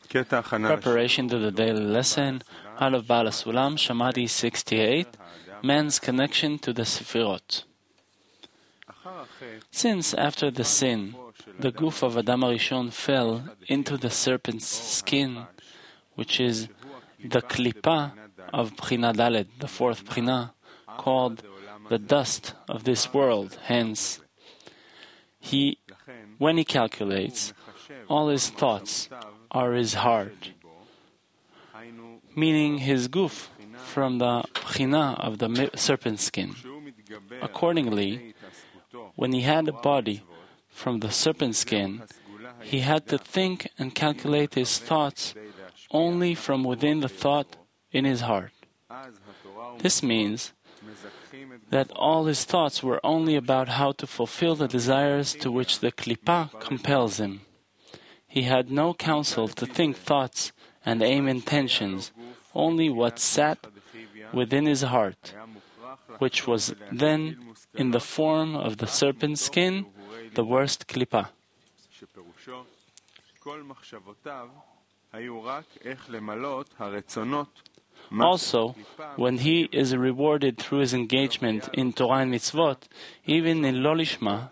Preparation to the daily lesson out of Baal HaSulam, Shamati 68, Man's Connection to the Sefirot. Since after the sin, the goof of Adam HaRishon fell into the serpent's skin, which is the klipa of Bchina Dalet, the fourth Bchina, called the dust of this world. Hence, when he calculates, all his thoughts are his heart, meaning his goof from the Bchina of the serpent skin. Accordingly, when he had a body from the serpent skin, he had to think and calculate his thoughts only from within the thought in his heart. This means that all his thoughts were only about how to fulfill the desires to which the klipa compels him. He had no counsel to think thoughts and aim intentions, only what sat within his heart, which was then in the form of the serpent skin, the worst klipa. Also, when he is rewarded through his engagement in Torah and Mitzvot, even in Lo Lishma,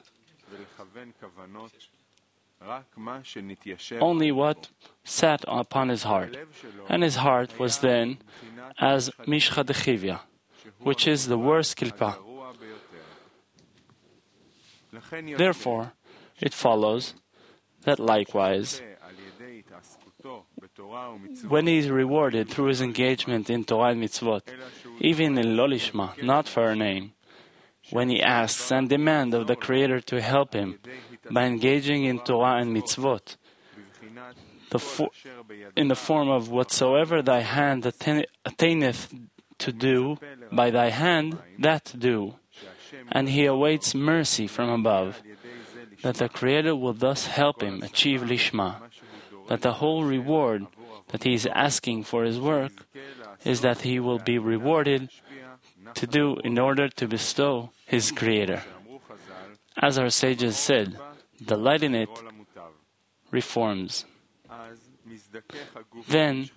only what sat upon his heart. And his heart was then as Mishcha Dechivya, which is the worst klipa. Therefore, it follows that likewise, when he is rewarded through his engagement in Torah and Mitzvot, even in Lo Lishma, not for a name, when he asks and demands of the Creator to help him by engaging in Torah and Mitzvot, in the form of whatsoever thy hand attaineth to do, by thy hand that do, and he awaits mercy from above, that the Creator will thus help him achieve Lishma, that the whole reward that he is asking for his work is that he will be rewarded to do in order to bestow his Creator. As our sages said, the light in it reforms. Then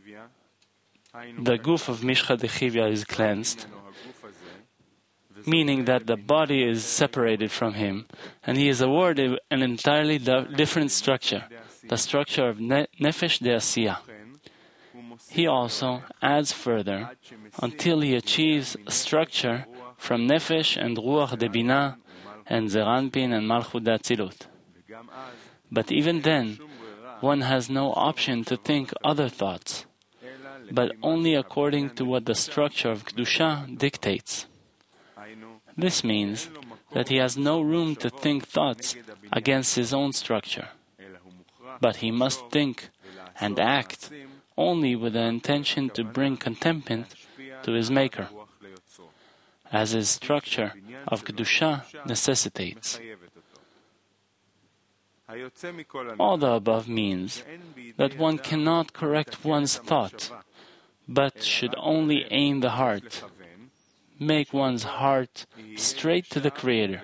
the goof of Mishcha Dechivya is cleansed, meaning that the body is separated from him, and he is awarded an entirely different structure, the structure of Nefesh De'asiyah. He also adds further until he achieves a structure from Nefesh and Ruach Debina and Zeranpin and Malchut De'atzilut. But even then, one has no option to think other thoughts, but only according to what the structure of Kedusha dictates. This means that he has no room to think thoughts against his own structure, but he must think and act only with the intention to bring contentment to his Maker, as his structure of Kedusha necessitates. All the above means that one cannot correct one's thought, but should only aim the heart, make one's heart straight to the Creator.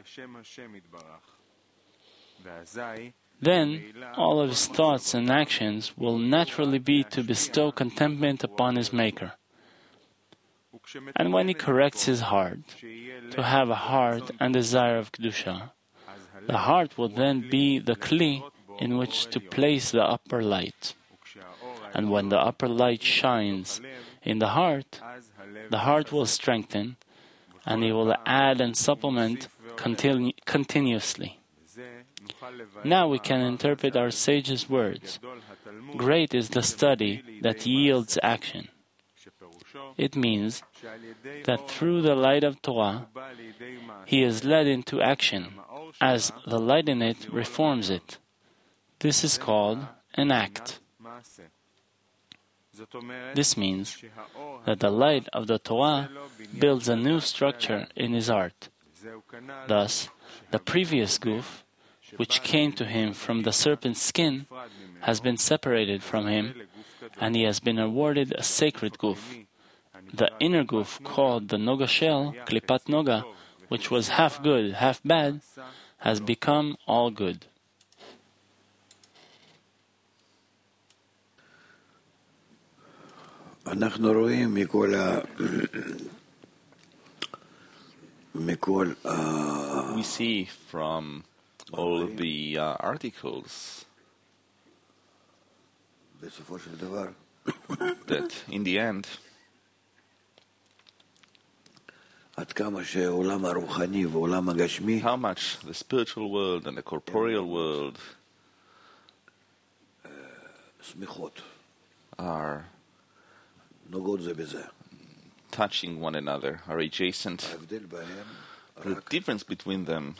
Then all of his thoughts and actions will naturally be to bestow contentment upon his Maker. And when he corrects his heart, to have a heart and desire of Kedusha, the heart will then be the kli in which to place the upper light. And when the upper light shines in the heart will strengthen, and he will add and supplement continuously. Now we can interpret our sage's words. Great is the study that yields action. It means that through the light of Torah, he is led into action, as the light in it reforms it. This is called an act. This means that the light of the Torah builds a new structure in his heart. Thus, the previous goof, which came to him from the serpent's skin, has been separated from him, and he has been awarded a sacred goof. The inner goof, called the Noga Shell, Klipat Noga, which was half good, half bad, has become all good. We see from all the articles that in the end, how much the spiritual world and the corporeal world are touching one another, are adjacent. The difference between them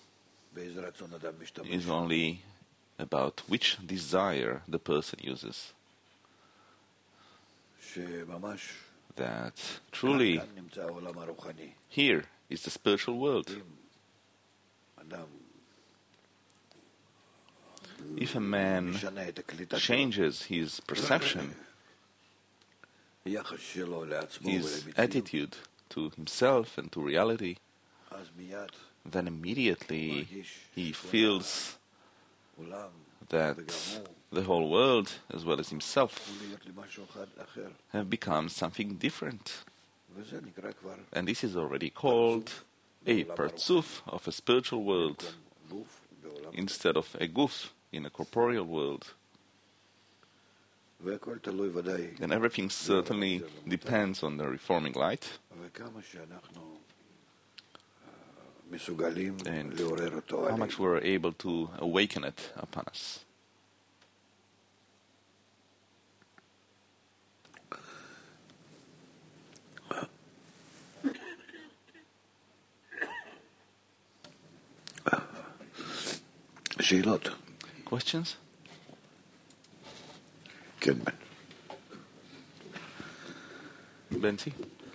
is only about which desire the person uses. That truly here is the spiritual world. If a man changes his perception, his attitude to himself and to reality, then immediately he feels that the whole world, as well as himself, have become something different. And this is already called a partzuf of a spiritual world instead of a guf in a corporeal world. And everything certainly depends on the reforming light and how much we're able to awaken it upon us. Questions? Benti?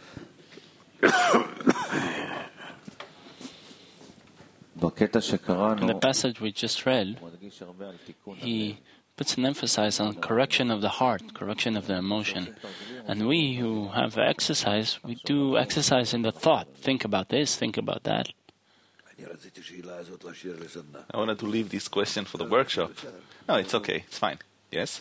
In the passage we just read, he puts an emphasis on correction of the heart, correction of the emotion. And we who have exercise, we do exercise in the thought. Think about this, think about that. I wanted to leave this question for the workshop. No, it's okay, it's fine. Yes?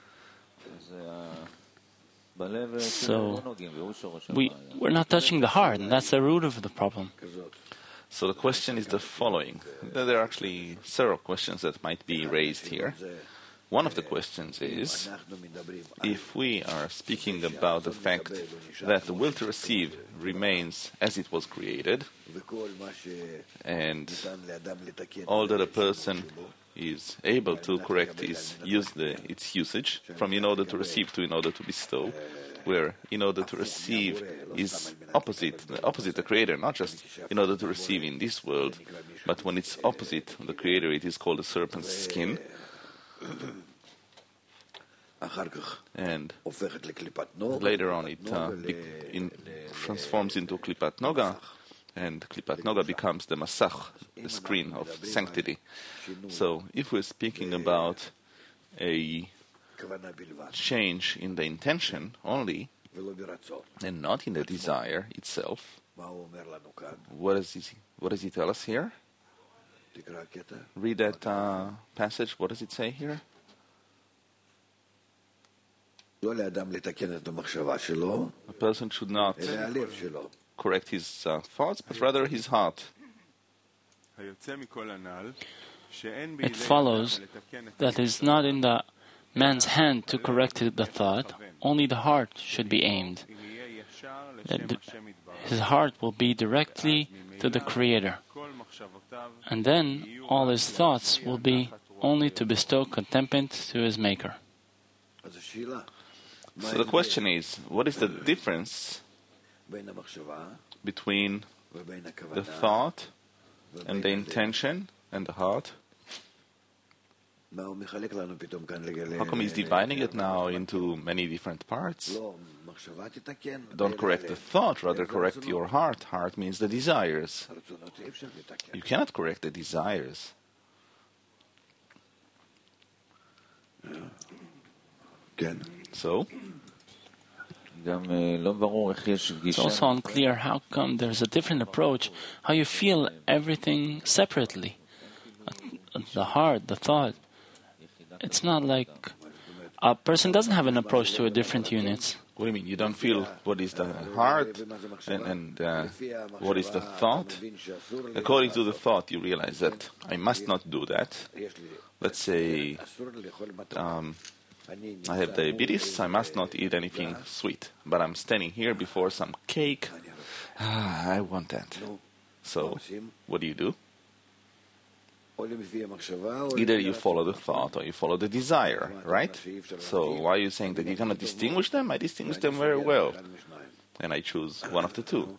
So, we're not touching the heart, and that's the root of the problem. So the question is the following. There are actually several questions that might be raised here. One of the questions is, if we are speaking about the fact that the will to receive remains as it was created, and all that a person is able to correct is its usage, from in order to receive to in order to bestow, where in order to receive is opposite the Creator, not just in order to receive in this world, but when it's opposite the Creator, it is called a serpent's skin. And later on it transforms into Klipat Noga, and Klipat Noga becomes the Masach, the screen of sanctity. So if we're speaking about a change in the intention only, and not in the desire itself, what does he tell us here? Read that passage. What does it say here? A person should not correct his thoughts, but rather his heart. It follows that it is not in the man's hand to correct the thought, only the heart should be aimed. That his heart will be directly to the Creator. And then all his thoughts will be only to bestow contentment to his Maker. So the question is, what is the difference between the thought and the intention and the heart? How come he's dividing it now into many different parts? Don't correct the thought, rather correct your heart. Heart means the desires. You cannot correct the desires. So? It's also unclear how come there's a different approach, how you feel everything separately. The heart, the thought. It's not like a person doesn't have an approach to different units. What do you mean? You don't feel what is the heart and what is the thought? According to the thought, you realize that I must not do that. Let's say I have diabetes, I must not eat anything sweet. But I'm standing here before some cake. I want that. So, what do? Either you follow the thought or you follow the desire, right? So why are you saying that you cannot distinguish them? I distinguish them very well. And I choose one of the two.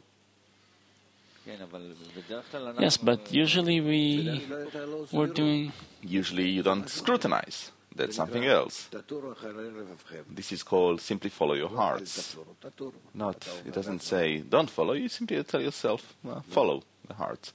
Yes, but usually we're doing... Usually you don't scrutinize. That's something else. This is called simply follow your hearts. It doesn't say don't follow, you simply tell yourself, follow the heart.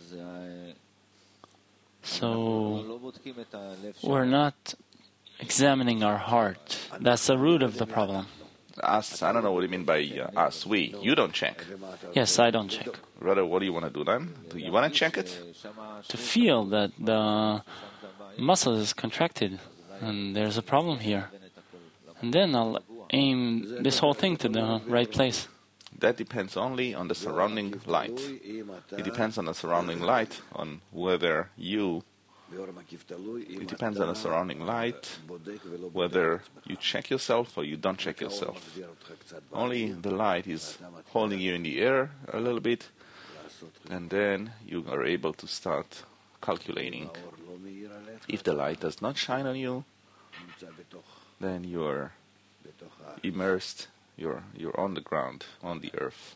So we're not examining our heart. That's the root of the problem. Us, I don't know what you mean by us, we. You don't check. Yes, I don't check. Rather, what do you want to do then? Do you want to check it? To feel that the muscle is contracted and there's a problem here. And then I'll aim this whole thing to the right place. That depends only on the surrounding light. It depends on the surrounding light, on whether you... It depends on the surrounding light, whether you check yourself or you don't check yourself. Only the light is holding you in the air a little bit, and then you are able to start calculating. If the light does not shine on you, then you are immersed. You're on the ground, on the earth.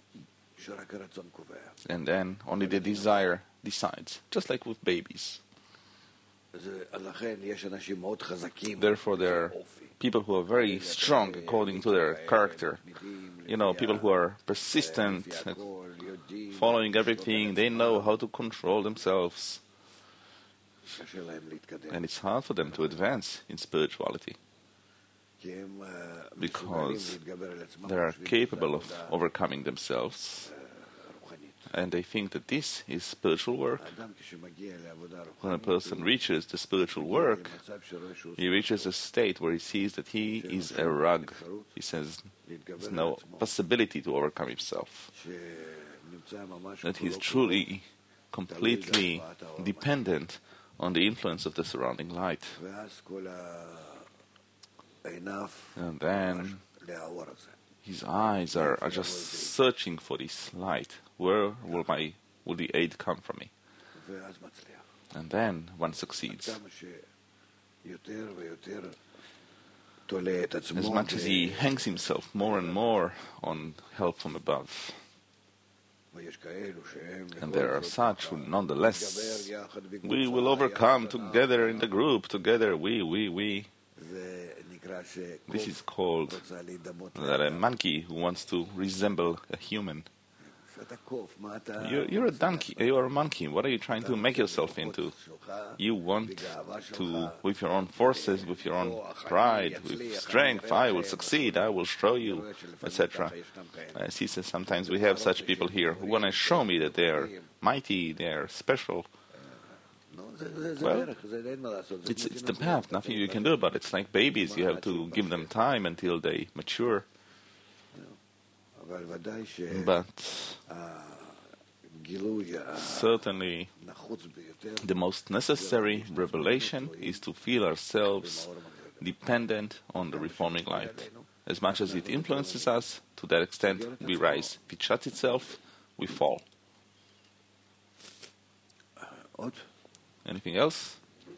And then only the desire decides, just like with babies. Therefore, there are people who are very strong according to their character. You know, people who are persistent, following everything. They know how to control themselves. And it's hard for them to advance in spirituality, because they are capable of overcoming themselves, and they think that this is spiritual work. When a person reaches the spiritual work, he reaches a state where he sees that he is a rug. He says there's no possibility to overcome himself, that he's truly, completely dependent on the influence of the surrounding light. And then his eyes are just searching for this light. Where will the aid come from me? And then one succeeds. As much as he hangs himself more and more on help from above. And there are such who nonetheless, we will overcome together in the group, together, we. This is called that a monkey who wants to resemble a human. You're a donkey. You're a monkey. What are you trying to make yourself into? You want to, with your own forces, with your own pride, with strength, I will succeed, I will show you, etc. As he says, sometimes we have such people here who want to show me that they are mighty, they are special. Well, it's the path. Nothing you can do about it. It's like babies. You have to give them time until they mature. But certainly the most necessary revelation is to feel ourselves dependent on the reforming light. As much as it influences us, to that extent we rise. If it shuts itself, we fall. Anything else?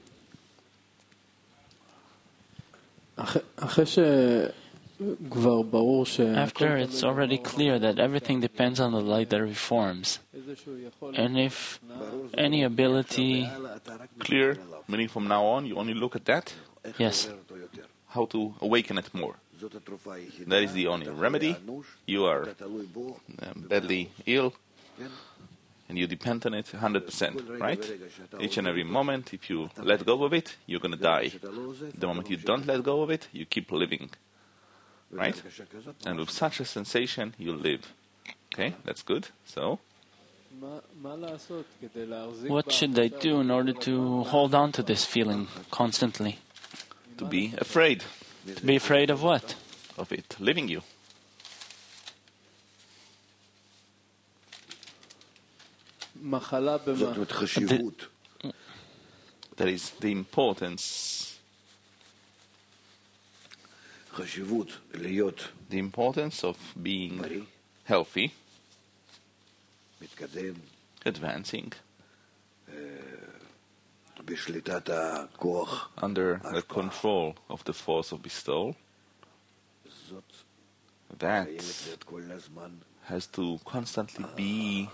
After it's already clear that everything depends on the light that reforms, and if any ability... Clear, meaning from now on you only look at that? Yes. How to awaken it more. That is the only remedy. You are badly ill, and you depend on it 100%, right? Each and every moment, if you let go of it, you're going to die. The moment you don't let go of it, you keep living, right? And with such a sensation, you live. Okay, that's good. So, what should I do in order to hold on to this feeling constantly? To be afraid. To be afraid of what? Of it living you. That is the importance of being healthy, advancing, under the control of the force of bestowal. That has to constantly be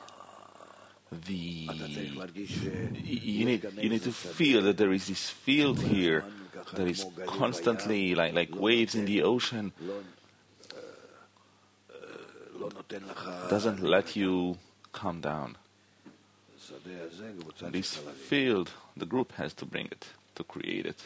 you need to feel that there is this field here that is constantly like waves in the ocean, doesn't let you calm down. This field, the group has to bring it, to create it.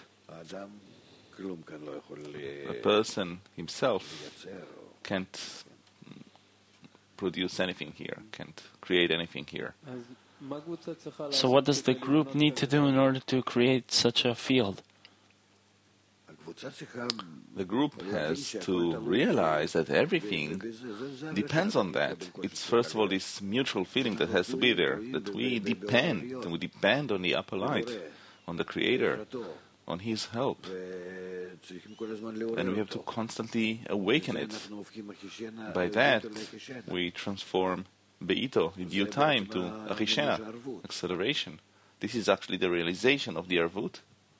A person himself can't produce anything here, can't create anything here. So what does the group need to do in order to create such a field? The group has to realize that everything depends on that. It's first of all this mutual feeling that has to be there, that we depend on the upper light, on the Creator, on His help. And we have to constantly awaken it. By that, we transform Be'ito, in due time, to Achishena, acceleration. This is actually the realization of the Arvut.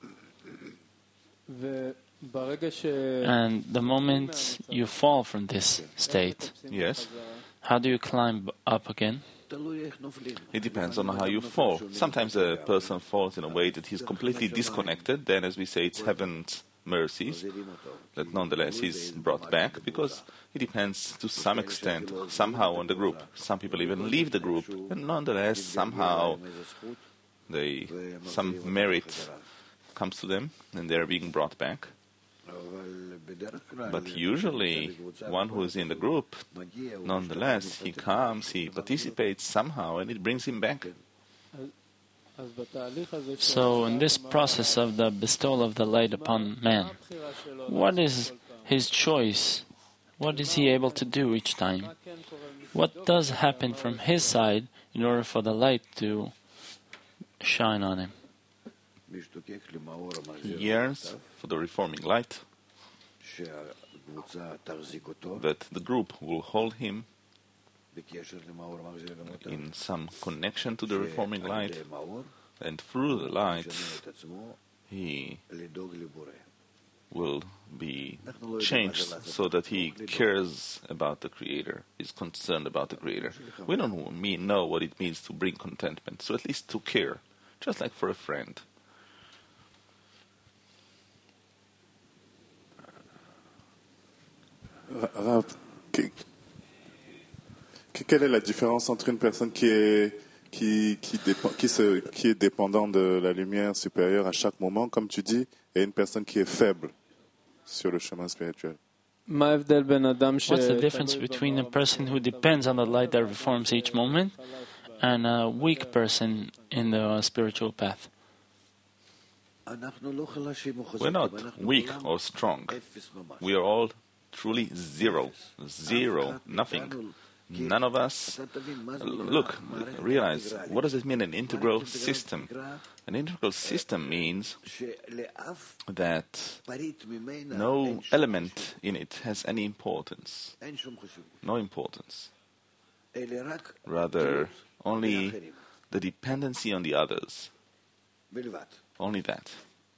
And the moment you fall from this state, yes, how do you climb up again? It depends on how you fall. Sometimes a person falls in a way that he's completely disconnected. Then, as we say, it's heaven's mercies that nonetheless he's brought back, because it depends to some extent, somehow, on the group. Some people even leave the group, and nonetheless, somehow, some merit comes to them, and they're being brought back. But usually, one who is in the group, nonetheless, he comes, he participates somehow, and it brings him back. So, in this process of the bestowal of the light upon man, what is his choice? What is he able to do each time? What does happen from his side in order for the light to shine on him? He yearns for the reforming light, that the group will hold him in some connection to the reforming light, and through the light he will be changed so that he cares about the Creator, is concerned about the Creator. We don't know what it means to bring contentment, so at least to care, just like for a friend. Rav, quelle est la différence entre une personne qui est dépendante de la lumière supérieure à chaque moment, comme tu dis, et une personne qui est faible sur le chemin spirituel? What's the difference between a person who depends on the light that reforms each moment and a weak person in the spiritual path? We're not weak or strong. We are all truly zero, nothing. None of us. Look, realize, what does it mean, an integral system? An integral system means that no element in it has any importance. No importance. Rather, only the dependency on the others. Only that.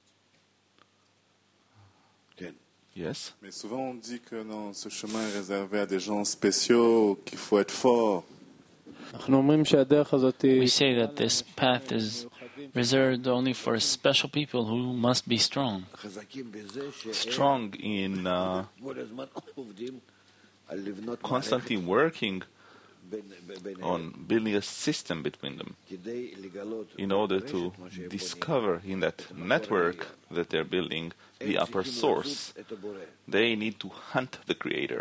Yes. Mais souvent on dit que non, ce chemin est réservé à des gens spéciaux, qu'il faut être fort. We say that this path is reserved only for special people who must be strong. Strong in constantly working on building a system between them in order to discover in that network that they're building the upper source. They need to hunt the Creator.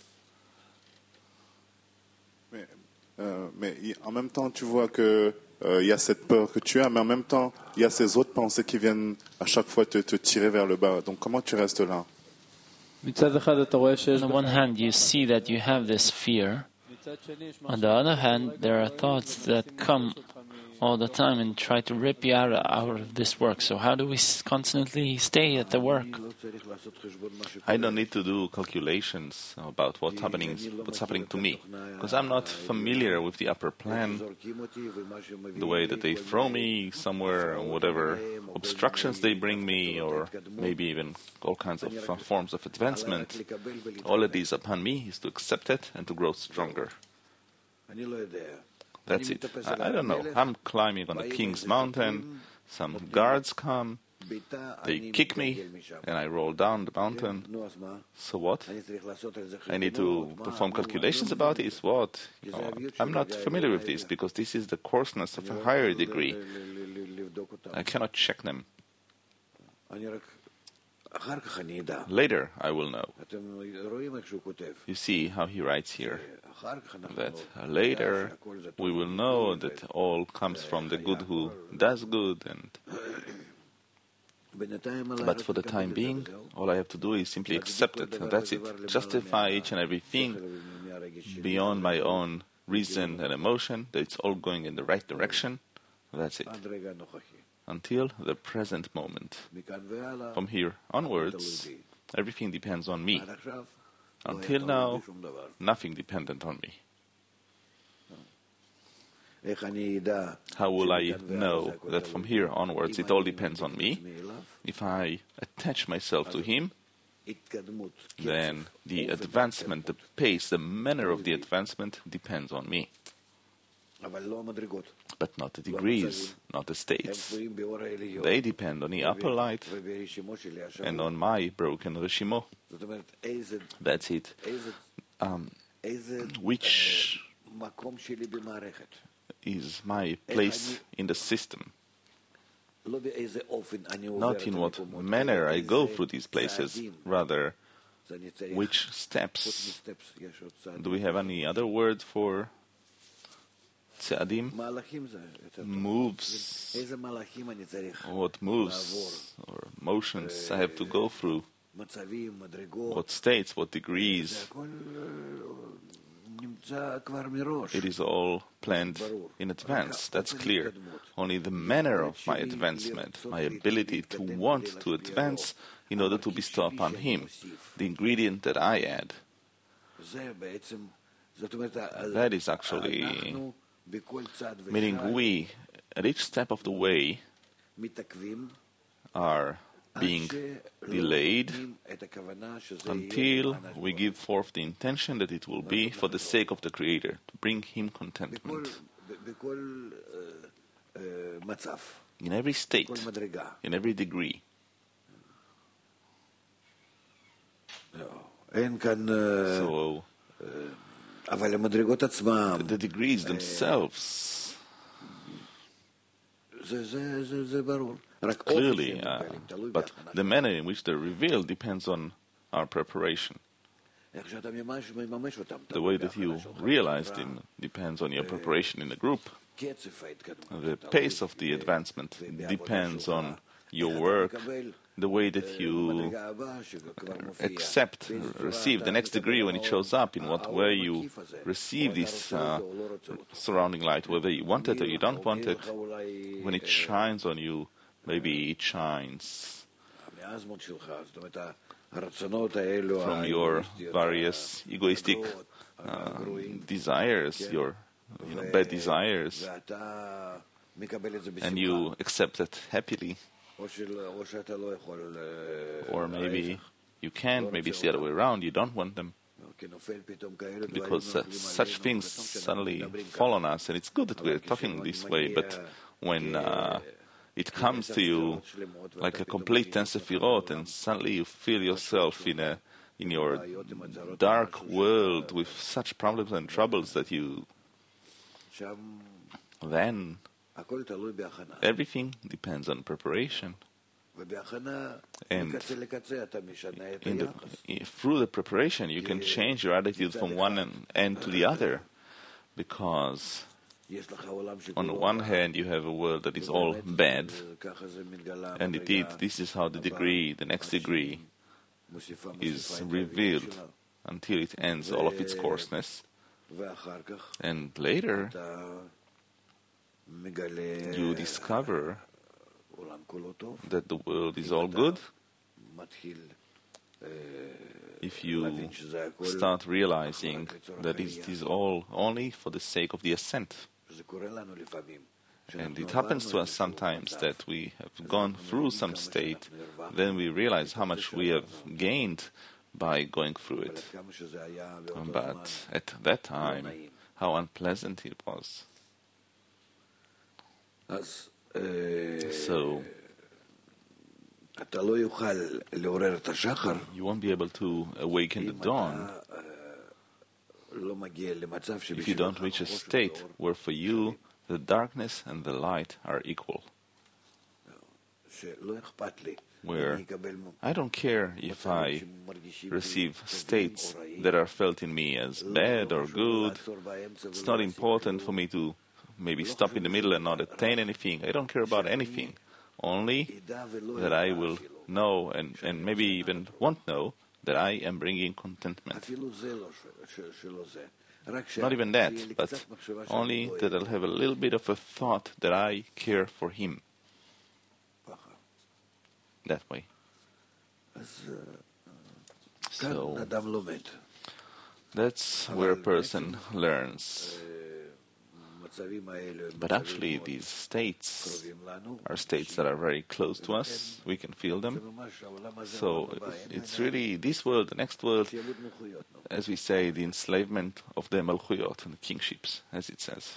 Mais en même temps, tu vois que y a cette peur que tu as, mais en même temps, il y a ces autres pensées qui viennent à chaque fois te tirer vers le bas. Donc comment tu restes là? On the one hand, you see that you have this fear, On the other hand, there are thoughts that come all the time and try to rip you out of this work. So how do we constantly stay at the work? I don't need to do calculations about what's happening to me, because I'm not familiar with the upper plan, the way that they throw me somewhere, or whatever obstructions they bring me, or maybe even all kinds of forms of advancement. All it is upon me is to accept it and to grow stronger. That's it. I don't know. I'm climbing on the King's Mountain. Some guards come. They kick me, and I roll down the mountain. So what? I need to perform calculations about this? What? I'm not familiar with this, because this is the coarseness of a higher degree. I cannot check them. Later I will know. You see how he writes here, that later we will know that all comes from the good who does good, but for the time being, all I have to do is simply accept it, and that's it. Justify each and everything beyond my own reason and emotion, that it's all going in the right direction. That's it. Until the present moment. From here onwards, everything depends on me. Until now, nothing dependent on me. How will I know that from here onwards it all depends on me? If I attach myself to him, then the advancement, the pace, the manner of the advancement depends on me. But not the degrees, not the states. They depend on the upper light and on my broken Reshimo. That's it. Which is my place in the system? Not in what manner I go through these places, rather, which steps. Do we have any other word for Tzeadim? Moves. What moves or motions I have to go through? What states, what degrees? It is all planned in advance, that's clear. Only the manner of my advancement, my ability to want to advance in order to bestow upon him, the ingredient that I add. That is actually, meaning we, at each step of the way, are being delayed until we give forth the intention that it will be for the sake of the Creator, to bring him contentment. In every state, in every degree. So, the degrees themselves, clearly, but the manner in which they're revealed depends on our preparation. The way that you realize them depends on your preparation in the group. The pace of the advancement depends on your work, the way that you accept, receive the next degree when it shows up, in what way you receive this surrounding light, whether you want it or you don't want it. When it shines on you, maybe it shines from your various egoistic desires, your bad desires, and you accept it happily. Or maybe you can't, maybe it's the other way around, you don't want them. Because such things suddenly fall on us, and it's good that we're talking this way, but when it comes to you like a complete 10 Sefirot, and suddenly you feel yourself in your dark world with such problems and troubles that then everything depends on preparation. And through the preparation, you can change your attitude from one end to the other, because on the one hand, you have a world that is all bad, and indeed, this is how the next degree, is revealed until it ends all of its coarseness. And later, you discover that the world is all good. If you start realizing that it is all only for the sake of the ascent. And it happens to us sometimes that we have gone through some state, then we realize how much we have gained by going through it. But at that time, how unpleasant it was. So, you won't be able to awaken the dawn if you don't reach a state where for you the darkness and the light are equal. Where I don't care if I receive states that are felt in me as bad or good. It's not important for me to maybe stop in the middle and not attain anything. I don't care about anything. Only that I will know and maybe even won't know that I am bringing contentment. Not even that, but only that I'll have a little bit of a thought that I care for him. That way. So, that's where a person learns. But actually, these states are states that are very close to us. We can feel them. So it's really this world, the next world, as we say, the enslavement of the Malchuyot and the kingships, as it says.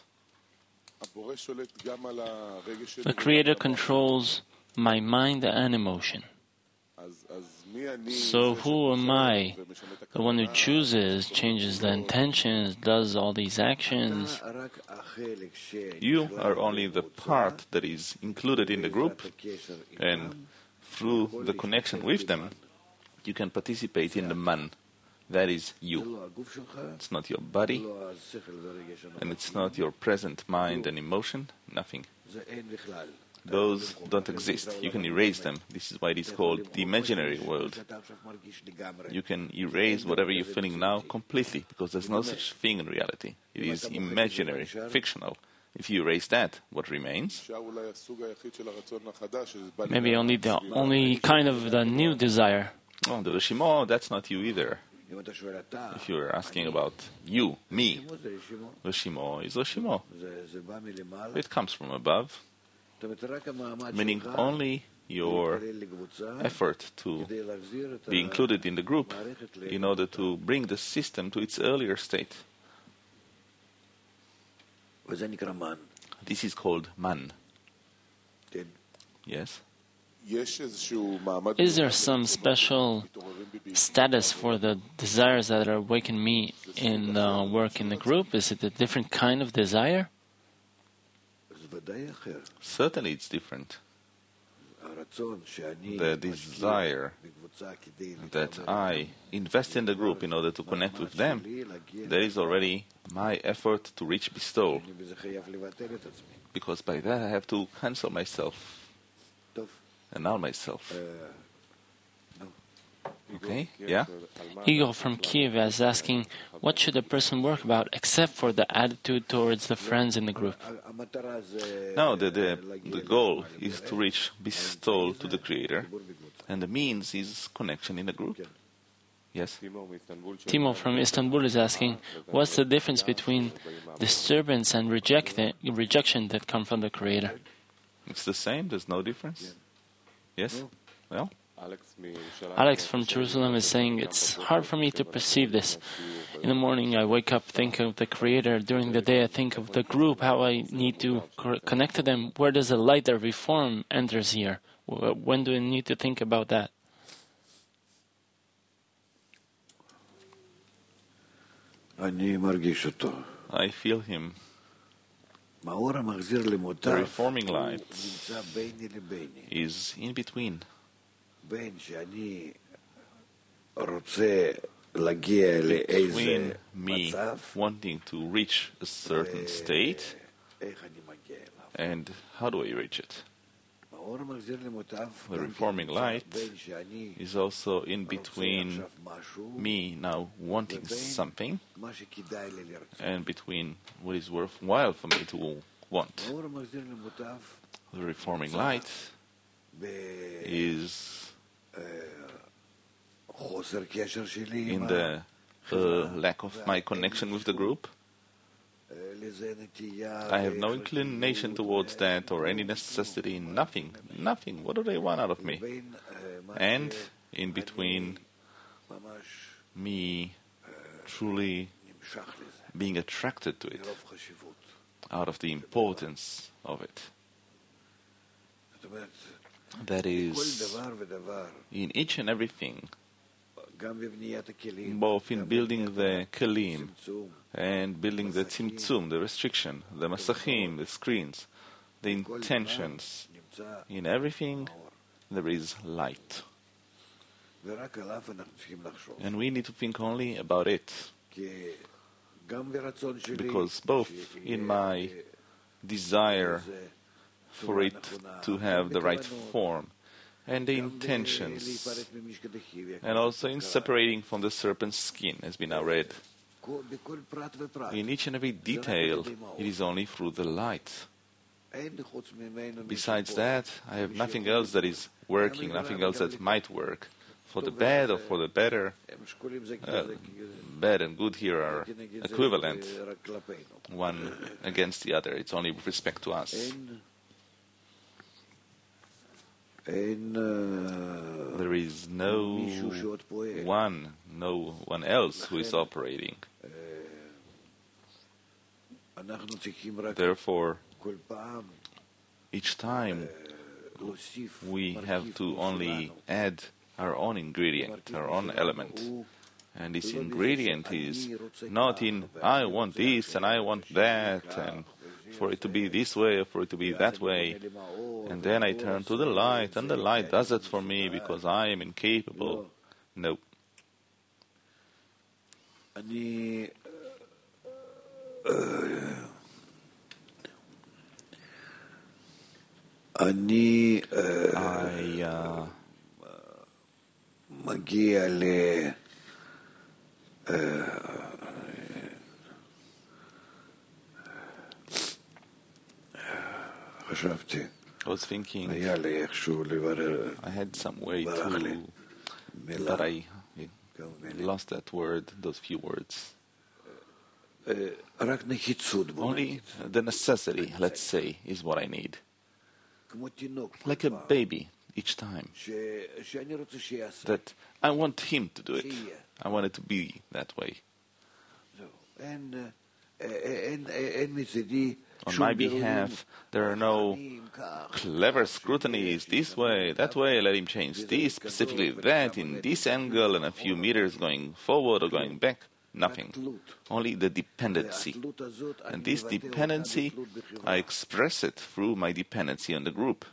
The Creator controls my mind and emotion. So who am I? The one who chooses, changes the intentions, does all these actions. You are only the part that is included in the group, and through the connection with them, you can participate in the man. That is you. It's not your body, and it's not your present mind and emotion, nothing. Those don't exist. You can erase them. This is why it is called the imaginary world. You can erase whatever you're feeling now completely, because there's no such thing in reality. It is imaginary, fictional. If you erase that, what remains? Maybe only kind of the new desire. Oh, the Rishimo, that's not you either. If you're asking about you, me, Rishimo is Rishimo. It comes from above. Meaning only your effort to be included in the group in order to bring the system to its earlier state. This is called man. Yes? Is there some special status for the desires that awaken me in the work in the group? Is it a different kind of desire? Certainly it's different. The desire that I invest in the group in order to connect with them, there is already my effort to reach bestowal. Because by that I have to cancel myself, annul myself. Okay, yeah? Igor from Kiev is asking, what should a person work about except for the attitude towards the friends in the group? No, the goal is to reach bestowal to the Creator, and the means is connection in the group. Yes? Timo from Istanbul is asking, what's the difference between disturbance and rejection that come from the Creator? It's the same, there's no difference. Yes? Well? Alex from Jerusalem is saying, it's hard for me to perceive this. In the morning I wake up, think of the Creator. During the day I think of the group, how I need to connect to them. Where does the light of reform enters here? When do I need to think about that? I feel him. The reforming light is in between. Between me wanting to reach a certain state and how do I reach it? The reforming light is also in between me now wanting something and between what is worthwhile for me to want. The reforming light is in the lack of my connection with the group. I have no inclination towards that or any necessity, nothing. What do they want out of me? And in between me truly being attracted to it out of the importance of it. That is, in each and everything, both in building the kelim and building the tzimtzum, the restriction, the masachim, the screens, the intentions, in everything there is light. And we need to think only about it. Because both in my desire for it to have the right form and the intentions, and also in separating from the serpent's skin, as we now read, in each and every detail, it is only through the light. Besides that, I have nothing else that is working, nothing else that might work. For the bad or for the better, bad and good here are equivalent, one against the other. It's only with respect to us. There is no one else who is operating. Therefore, each time we have to only add our own ingredient, our own element. And this ingredient is not in, I want this and I want that, and for it to be this way or for it to be that way. And then I turn to the light, and the light does it for me because I am incapable. No. מגיע חשבתי, I was thinking, I had some way to, but I lost that word, those few words. Only the necessity, let's say, is what I need. Like a baby each time. That I want him to do it. I want it to be that way. On my behalf, there are no clever scrutinies this way, that way, let him change this, specifically that, in this angle, and a few meters going forward or going back. Nothing. Only the dependency. And this dependency, I express it through my dependency on the group.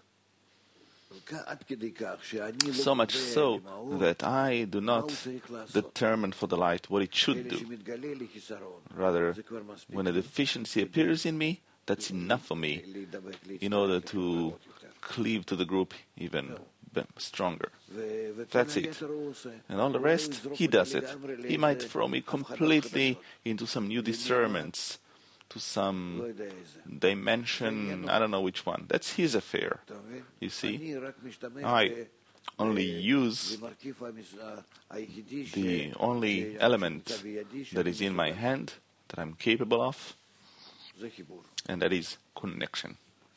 So much so that I do not determine for the light what it should do. Rather, when a deficiency appears in me, that's enough for me in order to cleave to the group even stronger. That's it. And all the rest, he does it. He might throw me completely into some new discernments, to some dimension, I don't know which one. That's his affair. You see? I only use the only element that is in my hand, that I'm capable of, and that is connection.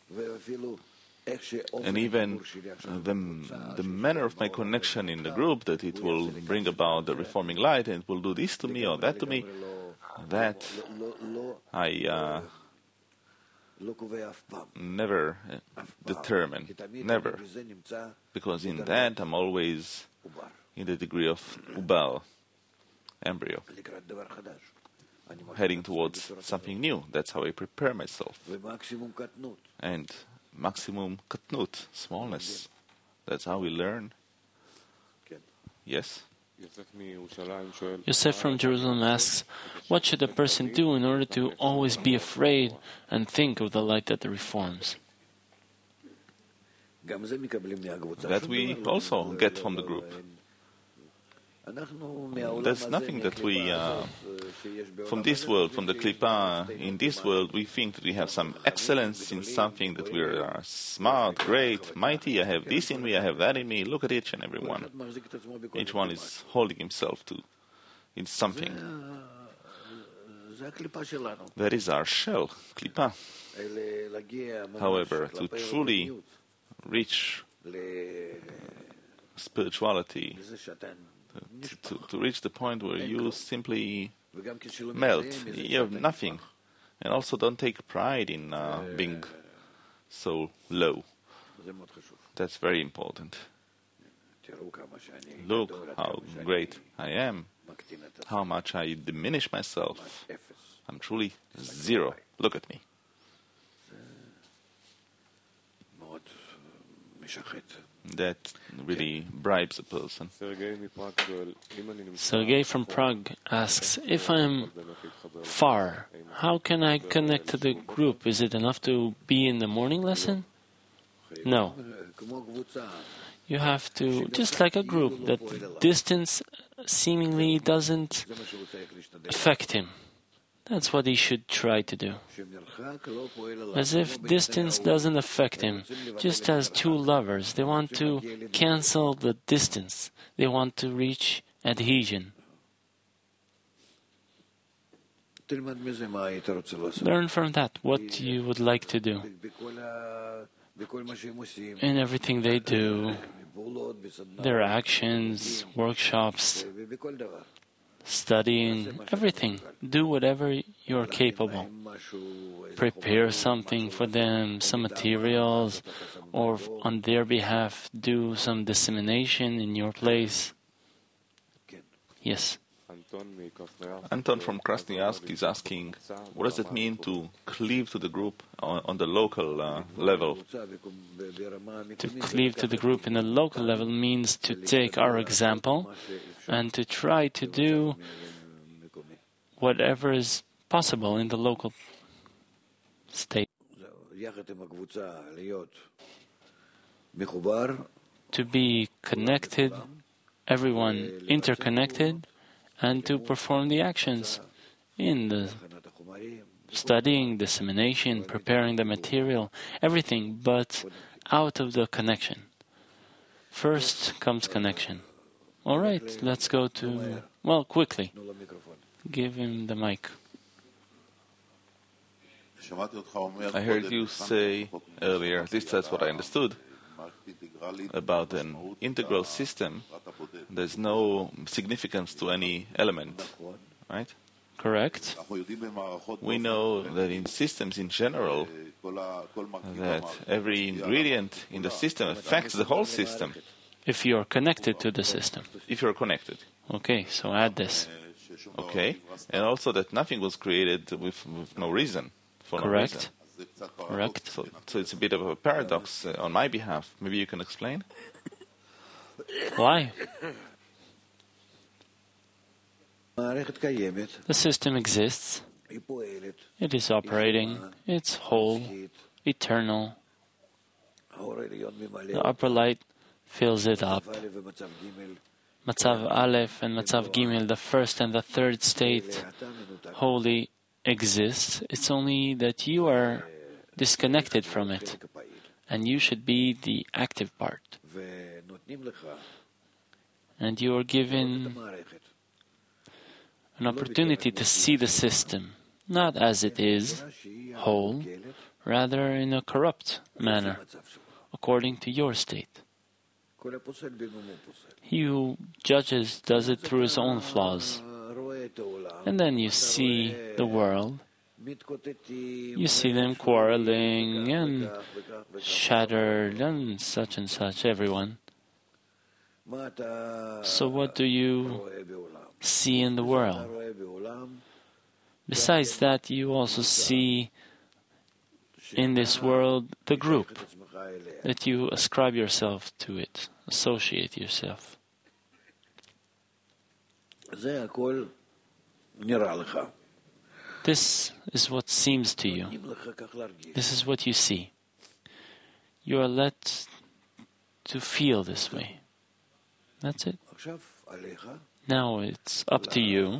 And even the manner of my connection in the group, that it will bring about the reforming light and it will do this to me or that to me, that I never determine, never, because in that I'm always in the degree of ubal, embryo, heading towards something new. That's how I prepare myself. And maximum katnut, smallness. That's how we learn. Yes? Yosef from Jerusalem asks, what should a person do in order to always be afraid and think of the light that reforms? that we also get from the group. There's nothing that we, from this world, from the Klippa, in this world, we think that we have some excellence in something, that we are smart, great, mighty. I have this in me, I have that in me. Look at each and every one. Each one is holding himself in something. That is our shell, Klippa. However, to truly reach spirituality, to reach the point where you simply melt, you have nothing, and also don't take pride in being so low. That's very important. Look how great I am, how much I diminish myself. I'm truly zero. Look at me. That really bribes a person. Sergei from Prague asks, if I'm far, how can I connect to the group? Is it enough to be in the morning lesson? No. You have to, just like a group, that distance seemingly doesn't affect him. That's what he should try to do. As if distance doesn't affect him, just as two lovers, they want to cancel the distance. They want to reach adhesion. Learn from that what you would like to do. In everything they do, their actions, workshops, studying, everything. Do whatever you're capable. Prepare something for them, some materials, or on their behalf, do some dissemination in your place. Yes. Anton from Krasnoyarsk is asking, what does it mean to cleave to the group on the local level? To cleave to the group in the local level means to take our example and to try to do whatever is possible in the local state. To be connected, everyone interconnected, and to perform the actions in the studying, dissemination, preparing the material, everything, but out of the connection. First comes connection. All right, let's go to, well, quickly. Give him the mic. I heard you say earlier, at least that's what I understood, about an integral system. There's no significance to any element, right? Correct. We know that in systems in general, that every ingredient in the system affects the whole system. If you are connected to the system. If you're connected. Okay, so add this. Okay, and also that nothing was created with no reason. For Correct. No reason. Correct. So it's a bit of a paradox on my behalf. Maybe you can explain? Why? The system exists. It is operating. It's whole, eternal. The upper light fills it up. Matzav Aleph and Matzav Gimel, the first and the third state, wholly exists. It's only that you are disconnected from it, and you should be the active part. And you are given an opportunity to see the system, not as it is, whole, rather in a corrupt manner, according to your state. He who judges does it through his own flaws. And then you see the world, you see them quarreling and shattered and such, everyone. So what do you see in the world? Besides that, you also see in this world the group, that you ascribe yourself to it, associate yourself. This is what seems to you. This is what you see. You are let to feel this way. That's it. Now it's up to you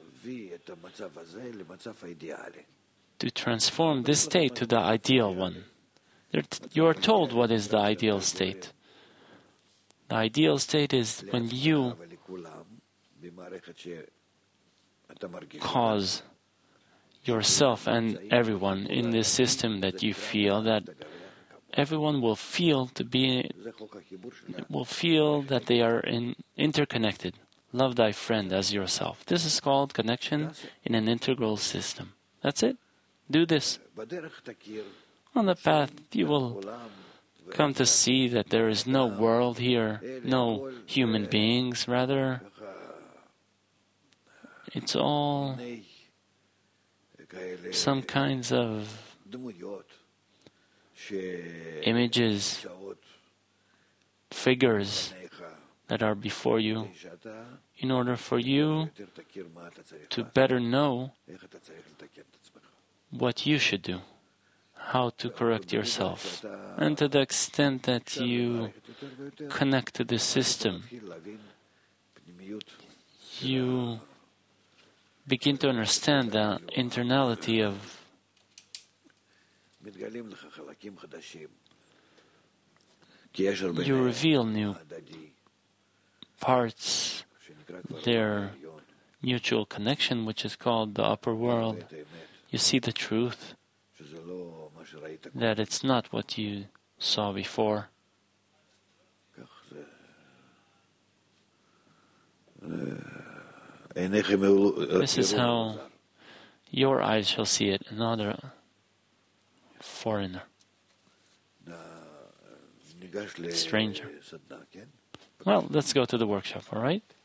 to transform this state to the ideal one. You are told what is the ideal state. The ideal state is when you cause yourself and everyone in this system that you feel that everyone will feel that they are interconnected. Love thy friend as yourself. This is called connection in an integral system. That's it. Do this. On the path, you will come to see that there is no world here, no human beings, rather, it's all some kinds of images, figures that are before you, in order for you to better know what you should do, how to correct yourself. And to the extent that you connect to this system, you begin to understand the internality of you reveal new parts, their mutual connection, which is called the upper world. You see the truth, that it's not what you saw before. This is how your eyes shall see it, another foreigner, stranger. Well, let's go to the workshop, all right?